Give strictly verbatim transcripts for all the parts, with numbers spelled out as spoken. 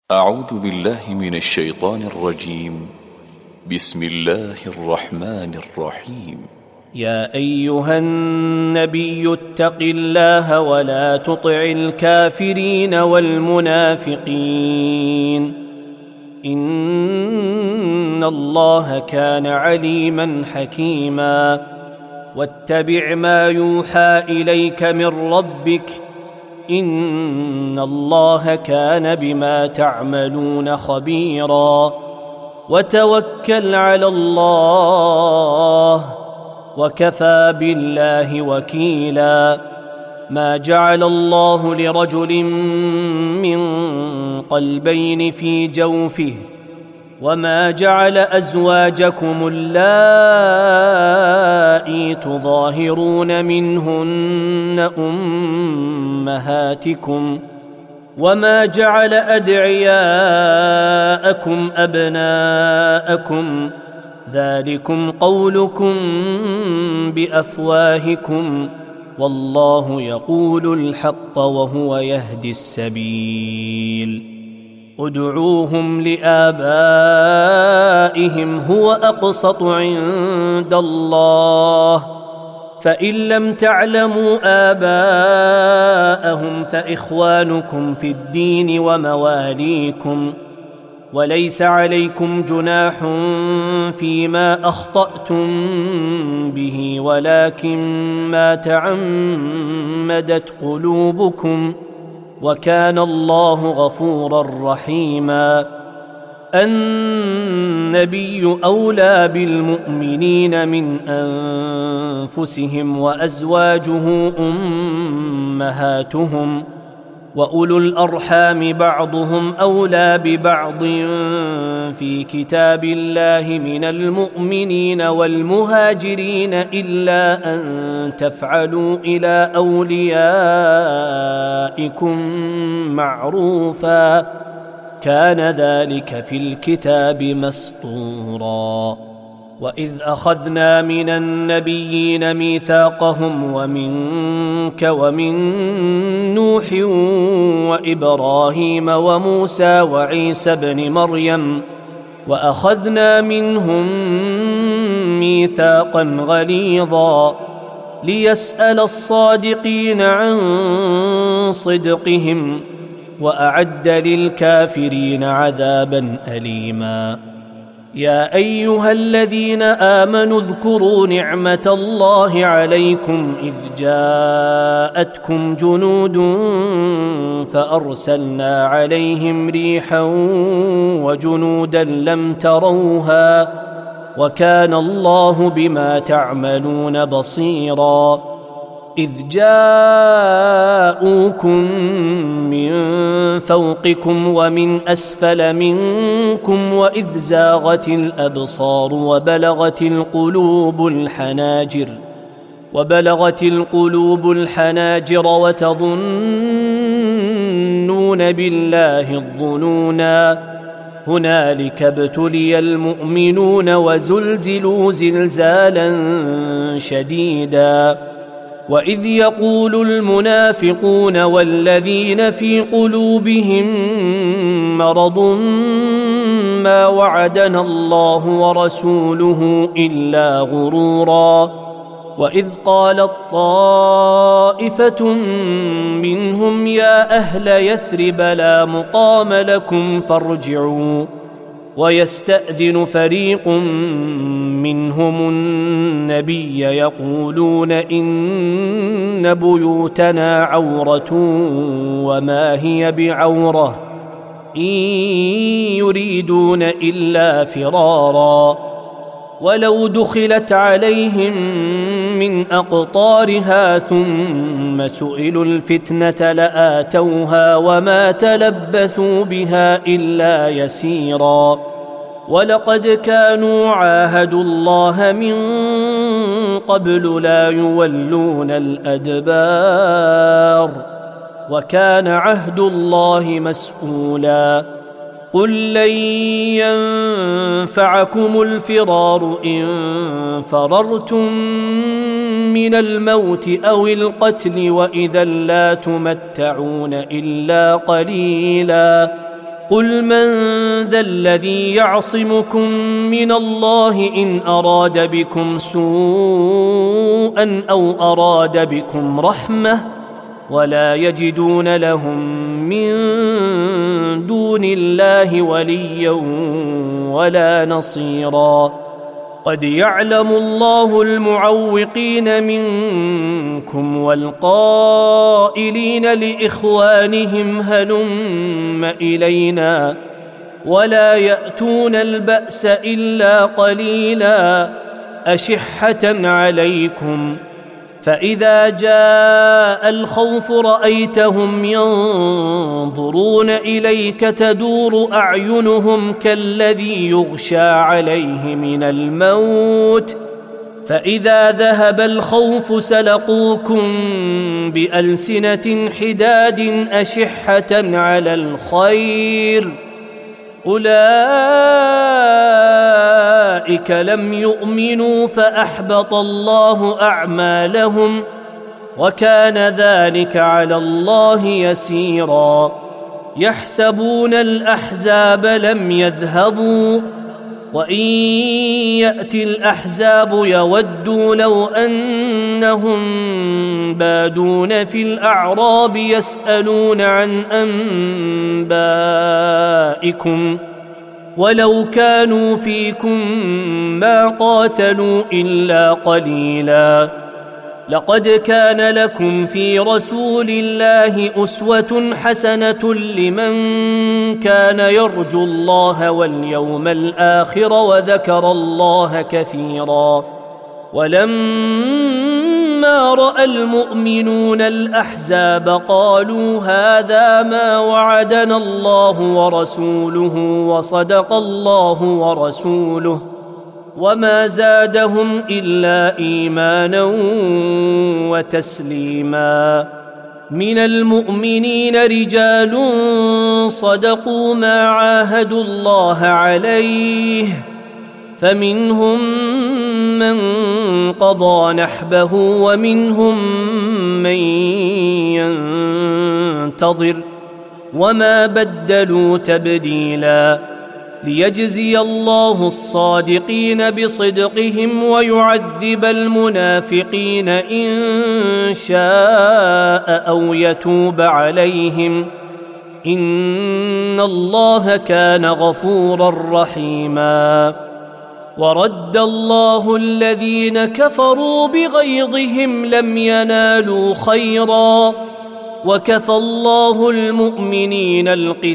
أعوذ بالله من الشيطان الرجيم. بسم الله الرحمن الرحيم. يا أيها النبي اتق الله ولا تطع الكافرين والمنافقين إن الله كان عليما حكيما. واتبع ما يوحى إليك من ربك إن الله كان بما تعملون خبيرا. وتوكل على الله وكفى بالله وكيلا. ما جعل الله لرجل من قلبين في جوفه وما جعل أزواجكم اللائي تظاهرون منهن أمهاتكم وما جعل أدعياءكم أبناءكم ذلكم قولكم بأفواهكم والله يقول الحق وهو يهدي السبيل. ادعوهم لآبائهم هو أقسط عند الله فإن لم تعلموا آباءهم فإخوانكم في الدين ومواليكم وليس عليكم جناح فيما أخطأتم به ولكن ما تعمدت قلوبكم وكان الله غفورا رحيما. النبي أولى بالمؤمنين من أنفسهم وأزواجه أمهاتهم وأولو الأرحام بعضهم أولى ببعض في كتاب الله من المؤمنين والمهاجرين إلا أن تفعلوا إلى أوليائكم معروفا كان ذلك في الكتاب مسطورا. وإذ أخذنا من النبيين ميثاقهم ومنك ومن نوح وإبراهيم وموسى وعيسى بن مريم وأخذنا منهم ميثاقا غليظا ليسأل الصادقين عن صدقهم وأعد للكافرين عذابا أليما. يا أيها الذين آمنوا اذكروا نعمة الله عليكم إذ جاءتكم جنود فأرسلنا عليهم ريحا وجنودا لم تروها وكان الله بما تعملون بصيرا. إذ جاءوكم من فوقكم ومن أسفل منكم وإذ زاغت الأبصار وبلغت القلوب الحناجر وبلغت القلوب الحناجر وتظنون بالله الظنونا هنالك ابتلي المؤمنون وزلزلوا زلزالا شديدا. وإذ يقول المنافقون والذين في قلوبهم مرض ما وعدنا الله ورسوله إلا غرورا. وإذ قالت طائفة منهم يا أهل يثرب لا مقام لكم فارجعوا ويستأذن فريق منهم النبي يقولون إن بيوتنا عورة وما هي بعورة إن يريدون إلا فرارا. ولو دخلت عليهم من أقطارها ثم سئلوا الفتنة لآتوها وما تلبثوا بها إلا يسيرا. ولقد كانوا عاهدوا الله من قبل لا يولون الأدبار وكان عهد الله مسؤولا. قل لن ينفعكم الفرار إن فررتم من الموت أو القتل وإذا لا تمتعون إلا قليلا قل من ذا الذي يعصمكم من الله إن أراد بكم سوءا أو أراد بكم رحمة ولا يجدون لهم من دون الله وليا ولا نصيرا قد يعلم الله المعوقين منكم والقائلين لإخوانهم هلم إلينا ولا يأتون البأس إلا قليلا أشحة عليكم فإذا جاء الخوف رأيتهم ينظرون إليك تدور أعينهم كالذي يغشى عليه من الموت فإذا ذهب الخوف سلقوكم بألسنة حداد أشحة على الخير أولئك لم يؤمنوا فأحبط الله أعمالهم وكان ذلك على الله يسيرا يحسبون الأحزاب لم يذهبوا وإن يأتي الأحزاب يودوا لو أنهم بادون في الأعراب يسألون عن أنبائكم ولو كانوا فيكم ما قاتلوا إلا قليلا لقد كان لكم في رسول الله أسوة حسنة لمن كان يرجو الله واليوم الآخر وذكر الله كثيرا ولما رأى المؤمنون الأحزاب قالوا هذا ما وعدنا الله ورسوله وصدق الله ورسوله وما زادهم إلا إيمانا وتسليما من المؤمنين رجال صدقوا ما عاهدوا الله عليه فمنهم من قضى نحبه ومنهم من ينتظر وما بدلوا تبديلا ليجزي الله الصادقين بصدقهم ويعذب المنافقين إن شاء أو يتوب عليهم إن الله كان غفورا رحيما ورد الله الذين كفروا بغيظهم لم ينالوا خيرا وكفى الله المؤمنين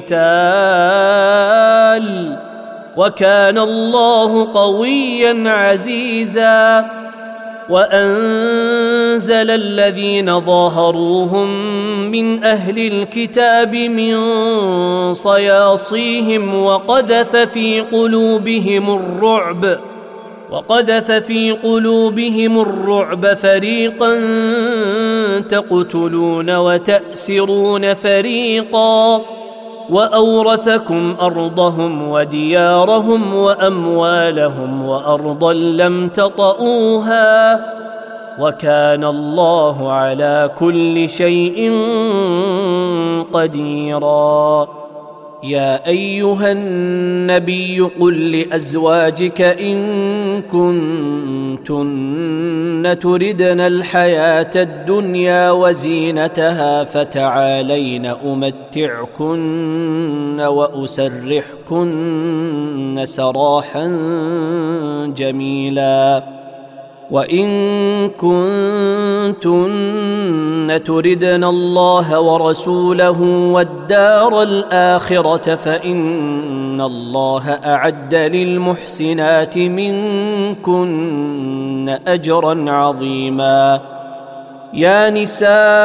القتال وكان الله قويا عزيزا وأنزل الذين ظاهروهم من أهل الكتاب من صياصيهم وقذف في قلوبهم الرعب وقذف في قلوبهم الرعب فريقا تقتلون وتأسرون فريقا وأورثكم أرضهم وديارهم وأموالهم وأرضا لم تطئوها وكان الله على كل شيء قديرا يا أيها النبي قل لأزواجك إن كنتن تردن الحياة الدنيا وزينتها فتعالين أمتعكن وأسرحكن سراحا جميلا وإن كنتن تردن الله ورسوله والدار الآخرة فإن الله أعد للمحسنات منكن أجرا عظيما يا نساء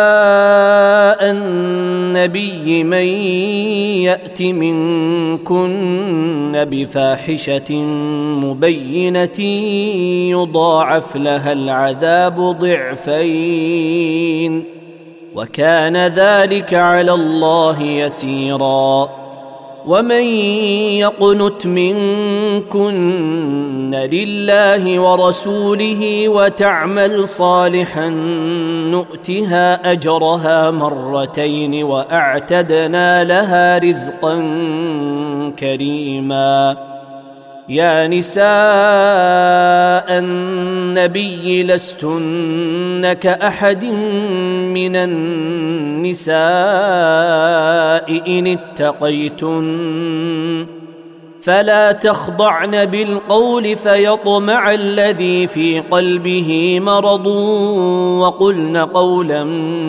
النبي من يأت منكن بفاحشة مبينة يضاعف لها العذاب ضعفين وكان ذلك على الله يسيرا ومن يقنت منكن لله ورسوله وتعمل صالحا نؤتها أجرها مرتين وأعتدنا لها رزقا كريما. يا نساء النبي لستن كأحد من النساء إن اتقيتن فلا تخضعن بالقول فيطمع الذي في قلبه مرض وقلن قولا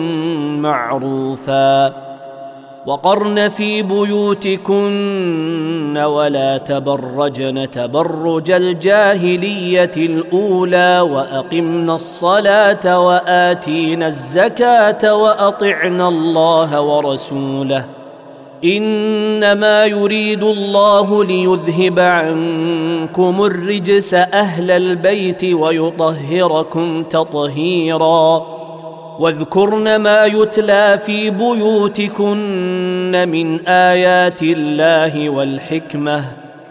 معروفا. وقرن في بيوتكن ولا تبرجن تبرج الجاهلية الأولى وأقمن الصلاة وآتينا الزكاة وأطعنا الله ورسوله إنما يريد الله ليذهب عنكم الرجس أهل البيت ويطهركم تطهيرا. واذكرن ما يتلى في بيوتكن من آيات الله والحكمة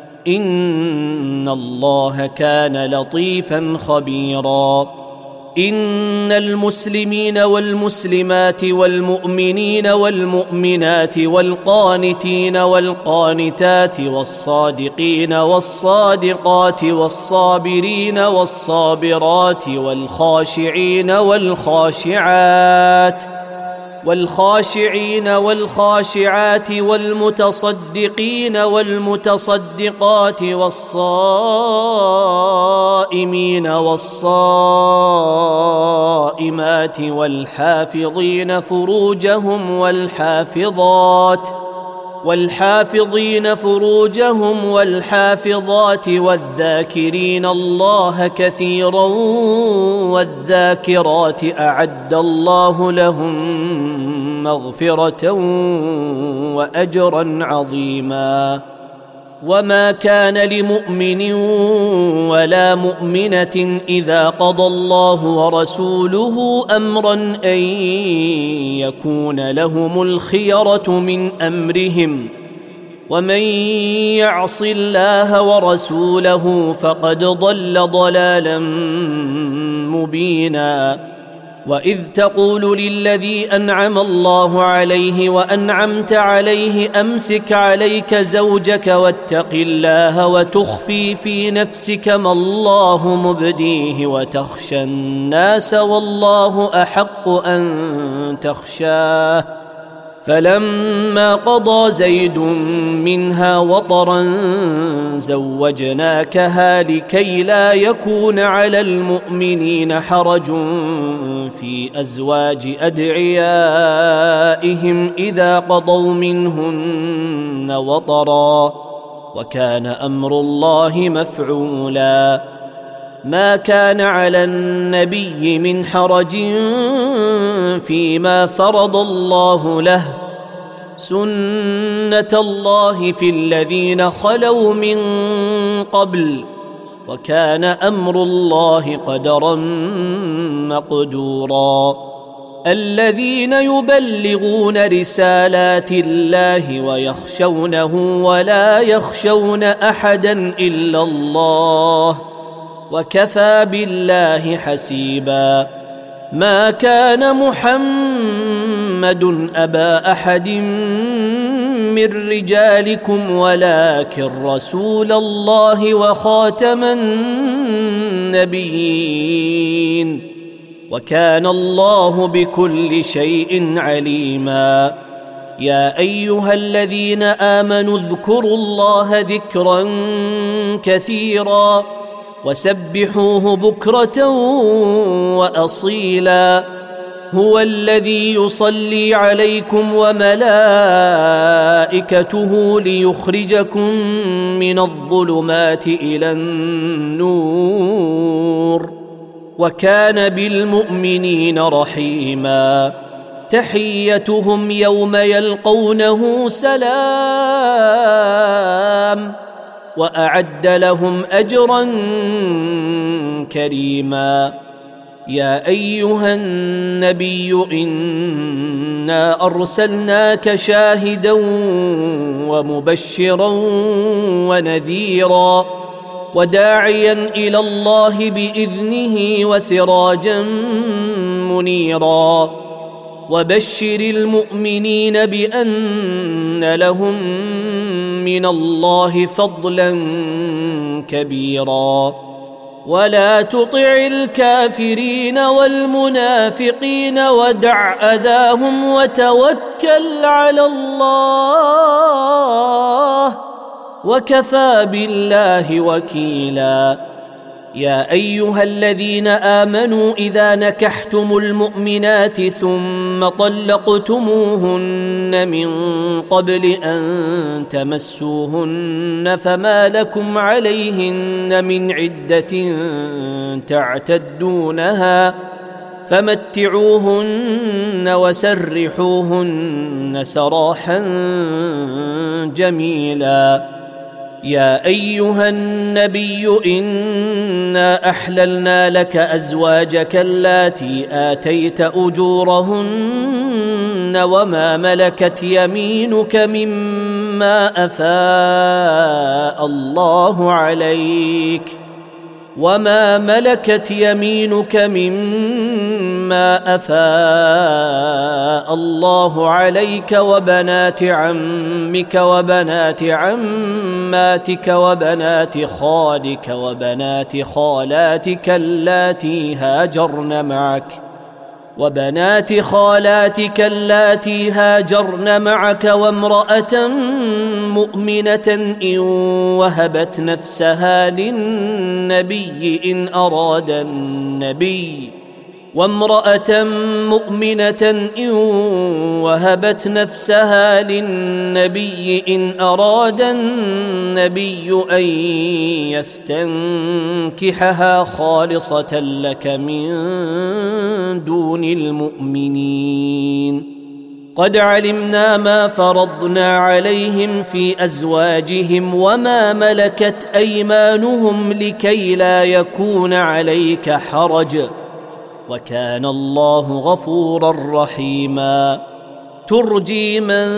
إن الله كان لطيفا خبيرا. إن المسلمين والمسلمات والمؤمنين والمؤمنات والقانتين والقانتات والصادقين والصادقات والصابرين والصابرات والخاشعين والخاشعات والخاشعين والخاشعات والمتصدقين والمتصدقات والصائمين والصائمات والحافظين فروجهم والحافظات والحافظين فروجهم والحافظات والذاكرين الله كثيرا والذاكرات أعد الله لهم مغفرة وأجرا عظيما. وما كان لمؤمن ولا مؤمنة إذا قضى الله ورسوله أمرا أن يكون لهم الخيرة من أمرهم ومن يعص الله ورسوله فقد ضل ضلالا مبينا. وإذ تقول للذي أنعم الله عليه وأنعمت عليه أمسك عليك زوجك واتق الله وتخفي في نفسك ما الله مبديه وتخشى الناس والله أحق أن تخشاه فلما قضى زيد منها وطرا زوجناكها لكي لا يكون على المؤمنين حرج في أزواج أدعيائهم إذا قضوا منهن وطرا وكان أمر الله مفعولا. ما كان على النبي من حرج فيما فرض الله له سنة الله في الذين خلوا من قبل وكان أمر الله قدرا مقدورا. الذين يبلغون رسالات الله ويخشونه ولا يخشون أحدا إلا الله وكفى بالله حسيبا. ما كان محمد أبا أحد من رجالكم ولكن رسول الله وخاتم النبيين وكان الله بكل شيء عليما. يا أيها الذين آمنوا اذكروا الله ذكرا كثيرا وسبحوه بكرة وأصيلا. هو الذي يصلي عليكم وملائكته ليخرجكم من الظلمات إلى النور وكان بالمؤمنين رحيما. تحيتهم يوم يلقونه سلام وأعد لهم أجرا كريما. يا أيها النبي إنا أرسلناك شاهدا ومبشرا ونذيرا وداعيا إلى الله بإذنه وسراجا منيرا وبشر المؤمنين بأن لهم من الله فضلا كبيرا ولا تطع الكافرين والمنافقين ودع أذاهم وتوكل على الله وكفى بالله وكيلا يا أيها الذين آمنوا إذا نكحتم المؤمنات ثم طلقتموهن من قبل أن تمسوهن فما لكم عليهن من عدة تعتدونها فمتعوهن وسرحوهن سراحا جميلا يا أيها النبي إنا أحللنا لك أزواجك اللاتي آتيت أجورهن وما ملكت يمينك مما أفاء الله عليك وما ملكت يمينك مما أفاء الله عليك وبنات عمك وبنات عماتك وبنات خالك وبنات خالاتك اللاتي هاجرن معك وبنات خالاتك اللاتي هاجرن معك وامرأة مؤمنة إن وهبت نفسها للنبي إن أراد النبي وامرأة مؤمنة إن وهبت نفسها للنبي إن أراد النبي أن يستنكحها خالصة لك من دون المؤمنين قد علمنا ما فرضنا عليهم في أزواجهم وما ملكت أيمانهم لكي لا يكون عليك حرج وكان الله غفورا رحيما ترجي من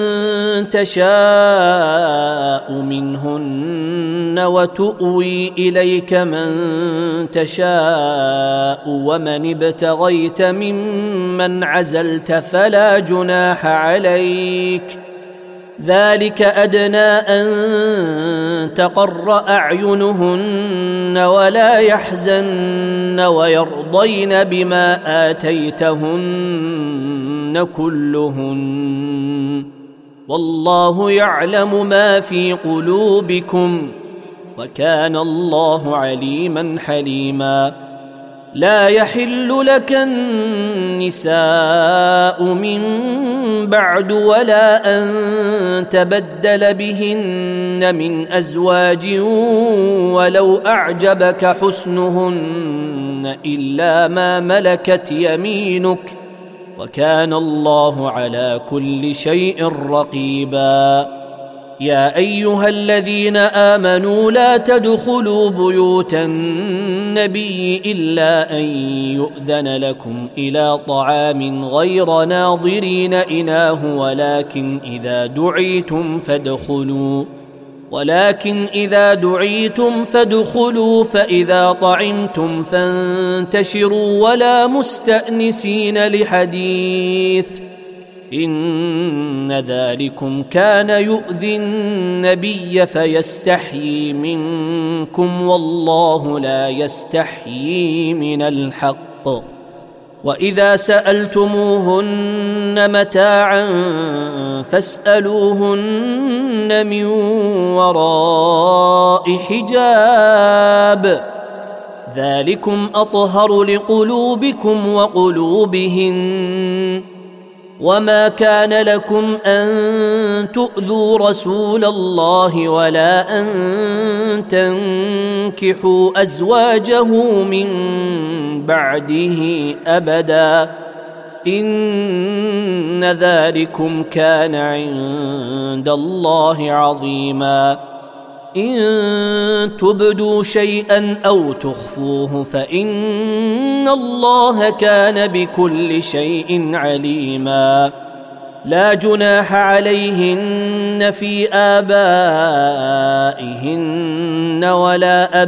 تشاء منهن وتؤوي إليك من تشاء ومن ابتغيت ممن عزلت فلا جناح عليك ذلك أدنى أن تقر أعينهن ولا يحزن ويرضين بما آتيتهن كلهن والله يعلم ما في قلوبكم وكان الله عليما حليما لا يحل لك النساء من بعد ولا أن تبدل بهن من أزواج ولو أعجبك حسنهن إلا ما ملكت يمينك وكان الله على كل شيء رقيبا يا أيها الذين آمنوا لا تدخلوا بيوت النبي إلا أن يؤذن لكم إلى طعام غير ناظرين إناه ولكن إذا دعيتم فادخلوا ولكن إذا دعيتم فادخلوا فإذا طعمتم فانتشروا ولا مستأنسين لحديث إن ذلكم كان يؤذي النبي فيستحيي منكم والله لا يستحيي من الحق وإذا سألتموهن متاعا فاسألوهن من وراء حجاب ذلكم أطهر لقلوبكم وقلوبهن وما كان لكم أن تؤذوا رسول الله ولا أن تنكحوا أزواجه من بعده أبدا إن ذلكم كان عند الله عظيما إن تبدوا شيئا أو تخفوه فإن الله كان بكل شيء عليما. لا جناح عليهن في آبائهن ولا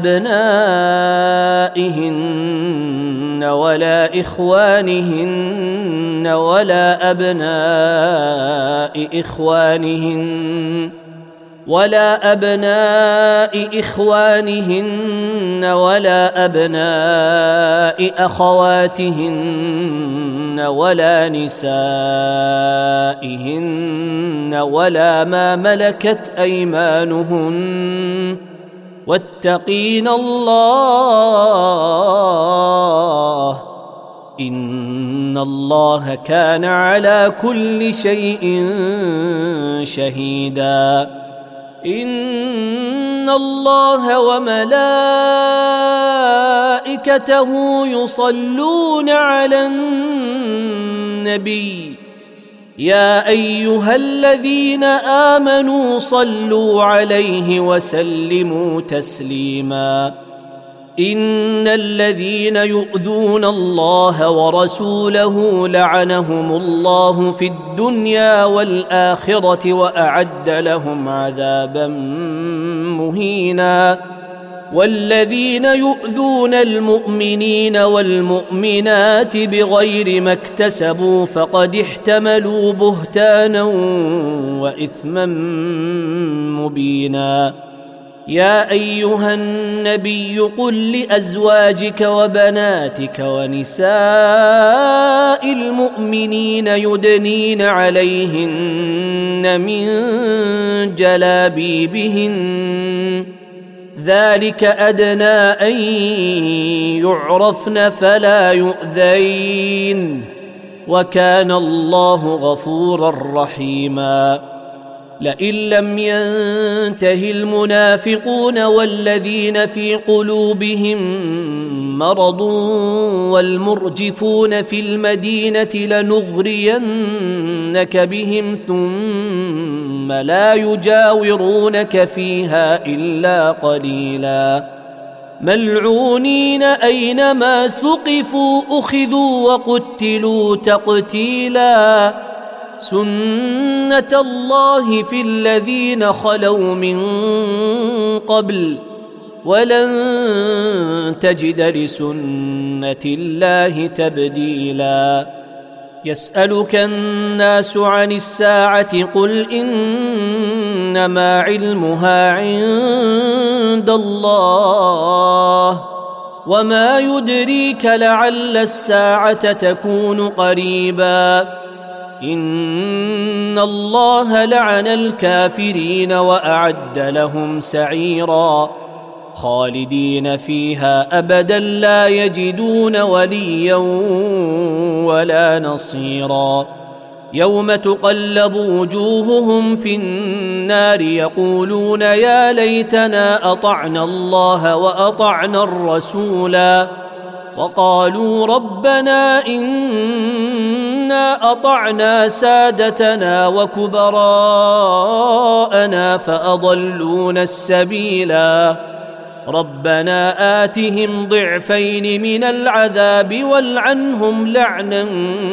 أبنائهن ولا إخوانهن ولا أبناء إخوانهن ولا أبناء إخوانهن ولا أبناء أخواتهن ولا نسائهن ولا ما ملكت أيمانهن واتقين الله إن الله كان على كل شيء شهيدا. إن الله وملائكته يصلون على النبي يا أيها الذين آمنوا صلوا عليه وسلموا تسليما. إن الذين يؤذون الله ورسوله لعنهم الله في الدنيا والآخرة وأعد لهم عذابا مهينا. والذين يؤذون المؤمنين والمؤمنات بغير ما اكتسبوا فقد احتملوا بهتانا وإثما مبينا. يا أيها النبي قل لأزواجك وبناتك ونساء المؤمنين يدنين عليهن من جلابيبهن ذلك أدنى أن يعرفن فلا يؤذين وكان الله غفورا رحيما. لئن لم ينته المنافقون والذين في قلوبهم مرض والمرجفون في المدينة لنغرينك بهم ثم لا يجاورونك فيها إلا قليلا. ملعونين أينما ثقفوا أخذوا وقتلوا تقتيلا. سنة الله في الذين خلوا من قبل ولن تجد لسنة الله تبديلا. يسألك الناس عن الساعة قل إنما علمها عند الله وما يدريك لعل الساعة تكون قريبا. إن الله لعن الكافرين وأعد لهم سعيرا خالدين فيها أبدا لا يجدون وليا ولا نصيرا. يوم تقلب وجوههم في النار يقولون يا ليتنا أطعنا الله وأطعنا الرسولا وقالوا ربنا إنا أطعنا سادتنا وكبراءنا فأضلونا السبيلا ربنا آتهم ضعفين من العذاب والعنهم لعنا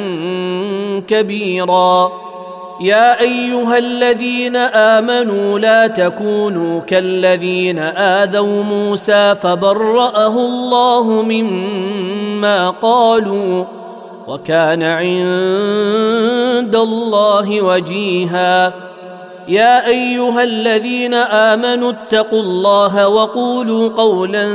كبيرا. يا أيها الذين آمنوا لا تكونوا كالذين آذوا موسى فبرأه الله مما قالوا وكان عند الله وجيها. يا أيها الذين آمنوا اتقوا الله وقولوا قولا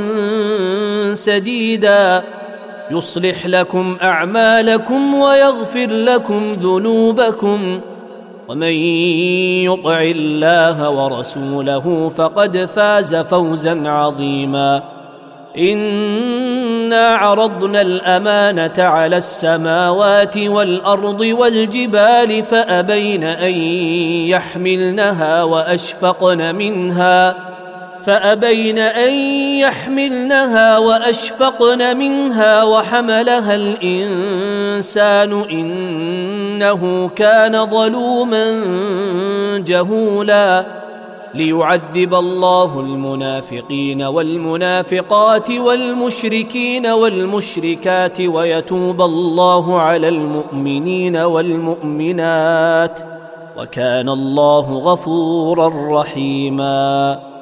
سديدا يصلح لكم أعمالكم ويغفر لكم ذنوبكم ومن يطع الله ورسوله فقد فاز فوزا عظيما. إنا عرضنا الأمانة على السماوات والأرض والجبال فأبين أن يحملنها وأشفقن منها فأبين أن يحملنها وأشفقن منها وحملها الإنسان إنه كان ظلوما جهولا. ليعذب الله المنافقين والمنافقات والمشركين والمشركات ويتوب الله على المؤمنين والمؤمنات وكان الله غفورا رحيما.